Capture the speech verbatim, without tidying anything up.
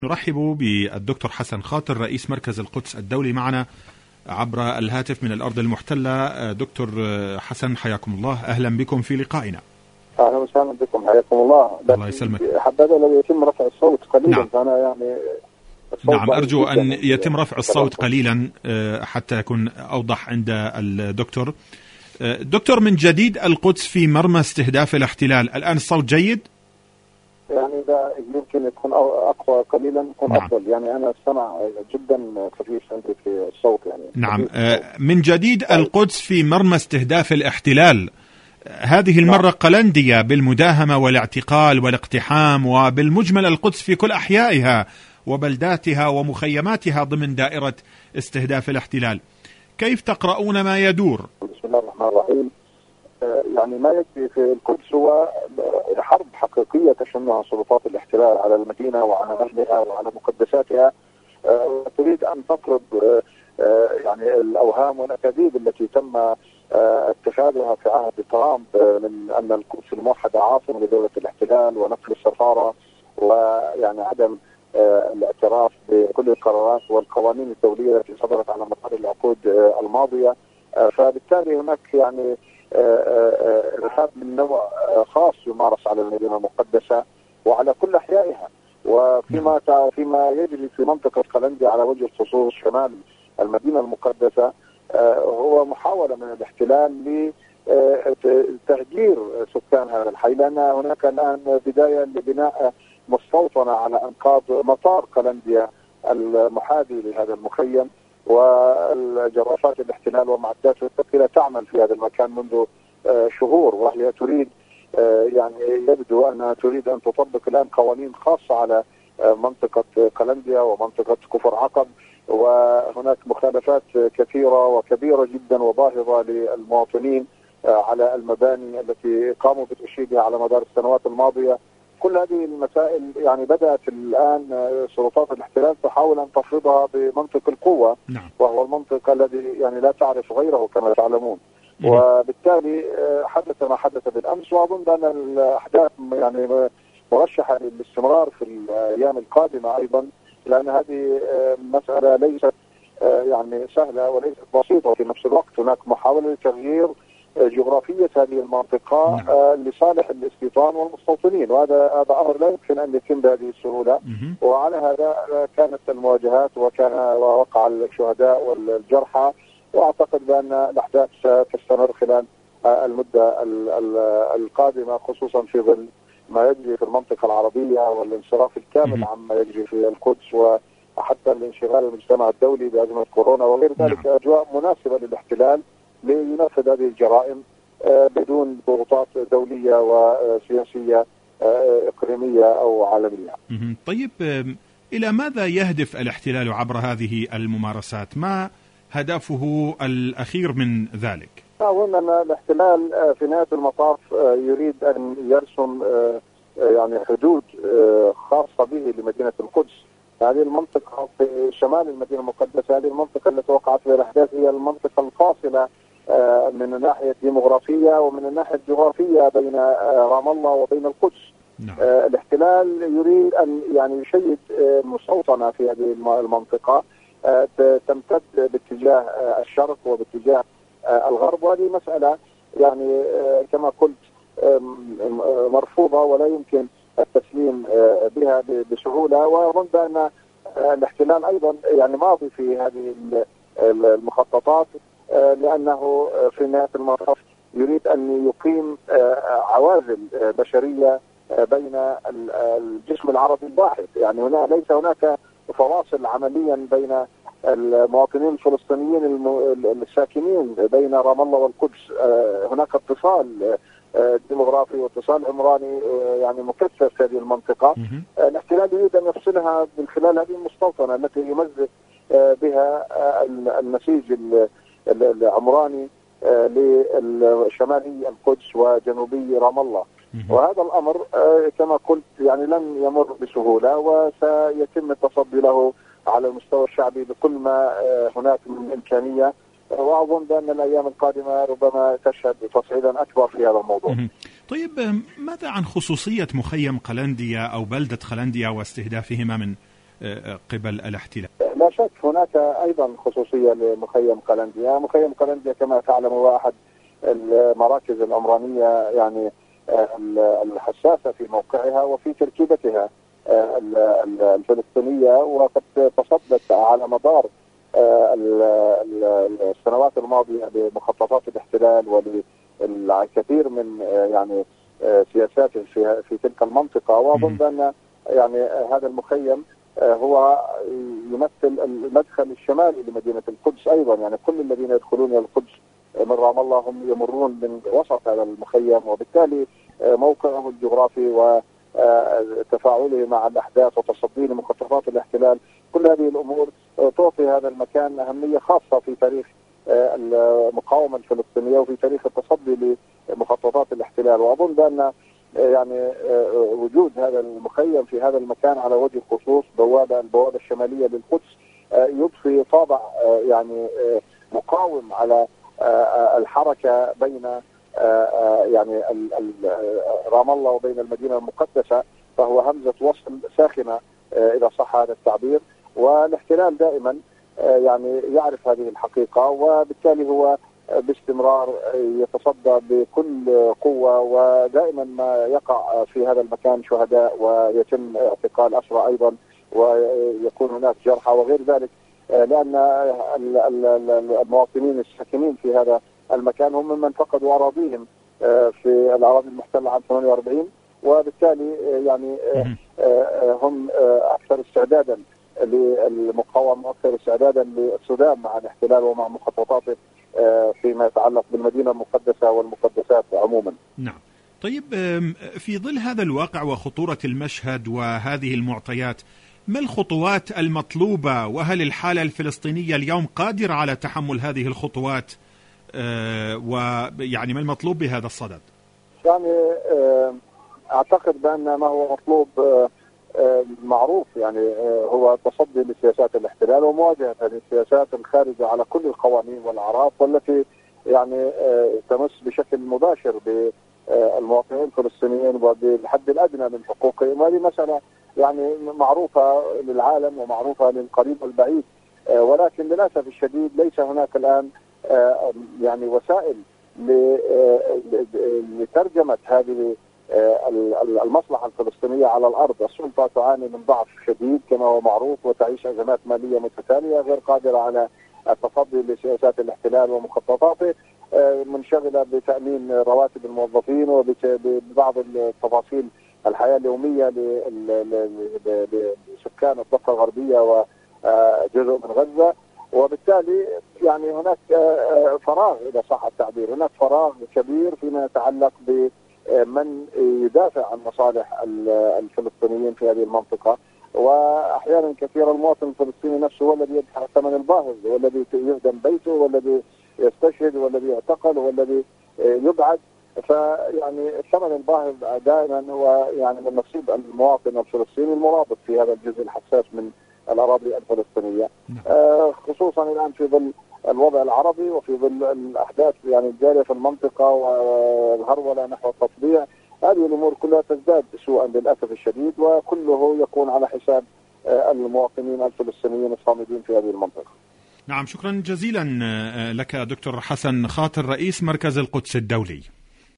نرحب بالدكتور حسن خاطر رئيس مركز القدس الدولي معنا عبر الهاتف من الأرض المحتلة. دكتور حسن حياكم الله، أهلا بكم في لقائنا. أهلا وسهلا بكم، حياكم الله. الله يسلمك. حبذا لو يتم رفع الصوت قليلا. نعم. فأنا يعني نعم أرجو أن يتم رفع الصوت قليلا حتى يكون أوضح عند الدكتور. دكتور، من جديد القدس في مرمى استهداف الاحتلال، الآن الصوت جيد؟ يعني ده يمكن يكون أقوى قليلا يكون نعم. أفضل. يعني أنا السمع جدا خفيف عندي في الصوت يعني. نعم. من جديد القدس في مرمى استهداف الاحتلال، هذه المرة نعم. قلندية بالمداهمة والاعتقال والاقتحام، وبالمجمل القدس في كل أحيائها وبلداتها ومخيماتها ضمن دائرة استهداف الاحتلال. كيف تقرؤون ما يدور؟ بسم الله الرحمن الرحيم. يعني ما يجري في القدس هو حرب حقيقية تشنها سلطات الاحتلال على المدينة وعلى أهلها وعلى مقدساتها، تريد أن تفرض يعني الأوهام والأكاذيب التي تم اتخاذها في عهد ترامب من أن القدس الموحدة عاصمة لدولة الاحتلال ونقل السفارة، ويعني عدم الاعتراف بكل القرارات والقوانين الدولية التي صدرت على مدار العقود الماضية. فبالتالي هناك يعني إرهاب من نوع خاص يمارس على المدينة المقدسة وعلى كل أحيائها، وفيما فيما يجري في منطقة قلندية على وجه الخصوص شمال المدينة المقدسة هو محاولة من الاحتلال لتهجير سكان هذا الحي، لأن هناك الآن بداية لبناء مستوطنة على أنقاض مطار قلندية المحاذي لهذا المخيم، والجرافات الاحتلال ومعداته الثقيلة تعمل في هذا المكان منذ شهور، وهي تريد يعني يبدو أنها تريد أن تطبق الآن قوانين خاصة على منطقة قلندية ومنطقة كفر عقب، وهناك مخالفات كثيرة وكبيرة جدا وباهظة للمواطنين على المباني التي قاموا بتشييدها على مدار السنوات الماضية. كل هذه المسائل يعني بدأت الآن سلطات الاحتلال تحاول أن تفرضها بمنطق القوة. نعم. وهو المنطق الذي يعني لا تعرف غيره كما تعلمون. نعم. وبالتالي حدث ما حدث بالأمس، وأظن أن الأحداث يعني مرشحة للاستمرار في الأيام القادمة أيضا، لأن هذه مسألة ليست يعني سهلة وليست بسيطة في نفس الوقت. هناك محاولة لتغيير جغرافية هذه المنطقة نعم. لصالح الاستيطان والمستوطنين، وهذا هذا أمر لا يمكن أن يتم بهذه السهولة. مم. وعلى هذا كانت المواجهات وكان ووقع الشهداء والجرحى، وأعتقد بأن الأحداث ستستمر خلال المدة القادمة، خصوصا في ظل ما يجري في المنطقة العربية والانصراف الكامل عما يجري في القدس، وحتى الانشغال المجتمع الدولي بأزمة كورونا وغير ذلك. نعم. أجواء مناسبة للاحتلال لينفذ هذه الجرائم بدون ضغوطات دولية وسياسية إقليمية أو عالمية. طيب، إلى ماذا يهدف الاحتلال عبر هذه الممارسات؟ ما هدفه الأخير من ذلك؟ أظن أن الاحتلال في نهاية المطاف يريد أن يرسم يعني حدود خاصة به لمدينة القدس. هذه المنطقة في شمال المدينة المقدسة، هذه المنطقة التي وقعت فيها الأحداث هي المنطقة الفاصلة من الناحية الديمغرافية ومن الناحية الجغرافية بين رام الله وبين القدس. نعم. الاحتلال يريد أن يعني يشيد مستوطنة في هذه المنطقة تمتد باتجاه الشرق وباتجاه الغرب، وهذه مسألة يعني كما قلت مرفوضة ولا يمكن التسليم بها بسهولة. وأظن بأن الاحتلال أيضا يعني ماضي في هذه المخططات، لأنه في نهاية المطاف يريد أن يقيم عوازل بشرية بين الجسم العربي الواحد. يعني هنا ليس هناك فواصل عمليا بين المواطنين الفلسطينيين الساكنين بين رام الله والقدس، هناك اتصال ديمغرافي واتصال عمراني يعني مكثف في هذه المنطقة. الاحتلال يريد أن يفصلها من خلال هذه المستوطنة التي يمزق بها النسيج العمراني لشمالي القدس وجنوبي رام الله. وهذا الأمر كما قلت يعني لن يمر بسهولة، وسيتم التصدي له على المستوى الشعبي بكل ما هناك من إمكانية، وأظن بأن الأيام القادمة ربما تشهد تصعيدا أكبر في هذا الموضوع. طيب، ماذا عن خصوصية مخيم قلندية أو بلدة قلندية واستهدافهما من قبل الاحتلال. لا شك هناك أيضا خصوصية لمخيم قلندية. مخيم قلندية كما تعلم هو أحد المراكز العمرانية يعني الحساسة في موقعها وفي تركيبتها الفلسطينية، وقد تصدت على مدار السنوات الماضية لمخططات الاحتلال وللكثير من يعني سياسات في في تلك المنطقة. وأظن أن يعني هذا المخيم هو يمثل المدخل الشمالي لمدينة القدس أيضا. يعني كل الذين يدخلون إلى القدس من رام الله هم يمرون من وسط هذا المخيم، وبالتالي موقعه الجغرافي وتفاعله مع الأحداث وتصديه لمخططات الاحتلال، كل هذه الأمور تعطي هذا المكان أهمية خاصة في تاريخ المقاومة الفلسطينية وفي تاريخ التصدي لمخططات الاحتلال. وأظن بأن يعني وجود هذا المخيم في هذا المكان على وجه الخصوص بوابة البوابة الشمالية للقدس يضفي طابع يعني مقاوم على الحركة بين يعني رام الله وبين المدينة المقدسة، فهو همزة وصل ساخنة إذا صح هذا التعبير. والاحتلال دائما يعني يعرف هذه الحقيقة، وبالتالي هو باستمرار يتصدى بكل قوة، ودائما ما يقع في هذا المكان شهداء ويتم اعتقال أسرى أيضا ويكون هناك جرحى وغير ذلك، لأن المواطنين الساكنين في هذا المكان هم ممن فقدوا أراضيهم في الأراضي المحتلة عام ثمانية وأربعين، وبالتالي يعني هم أكثر استعدادا للمقاومة وأكثر استعدادا للصدام مع الاحتلال ومع مخططاته فيما يتعلق بالمدينة المقدسة والمقدسات عموما. نعم. طيب، في ظل هذا الواقع وخطورة المشهد وهذه المعطيات، ما الخطوات المطلوبة، وهل الحالة الفلسطينية اليوم قادرة على تحمل هذه الخطوات، ويعني ما المطلوب بهذا الصدد؟ يعني أعتقد بأن ما هو مطلوب معروف، يعني هو تصدي لسياسات الاحتلال ومواجهة هذه السياسات الخارجة على كل القوانين والأعراف، والتي يعني تمس بشكل مباشر بالمواطنين الفلسطينيين وبالحد الأدنى من حقوقهم. وهذه مسألة يعني معروفة للعالم ومعروفة للقريب والبعيد، ولكن للأسف الشديد ليس هناك الآن يعني وسائل لترجمة هذه المصلحة الفلسطينية على الأرض. السلطة تعاني من ضعف شديد كما هو معروف، وتعيش أزمات مالية متتالية، غير قادرة على التصدي لسياسات الاحتلال ومخططاته، منشغلة بتأمين رواتب الموظفين وببعض التفاصيل الحياة اليومية لسكان الضفة الغربية وجزء من غزة. وبالتالي يعني هناك فراغ إذا صح التعبير، هناك فراغ كبير فيما يتعلق بمن يدافع عن مصالح الفلسطينيين في هذه المنطقة. وأحيانا كثيرا المواطن الفلسطيني نفسه هو الذي يدفع الثمن الباهظ، هو الذي يهدم بيته، والذي يستشهد، والذي يعتقل، والذي يبعد. فيعني الثمن الباهظ دائما هو يعني من نصيب المواطن الفلسطيني المرابط في هذا الجزء الحساس من الأراضي الفلسطينية، آه خصوصا الآن في ظل الوضع العربي وفي ظل الأحداث يعني الجارية في المنطقة والهرولة نحو التطبيع. هذه الأمور كلها تزداد سوءا للأسف الشديد، وكله يكون على حساب آه المواطنين الفلسطينيين الصامدين في هذه المنطقة. نعم، شكرا جزيلا لك دكتور حسن خاطر، رئيس مركز القدس الدولي.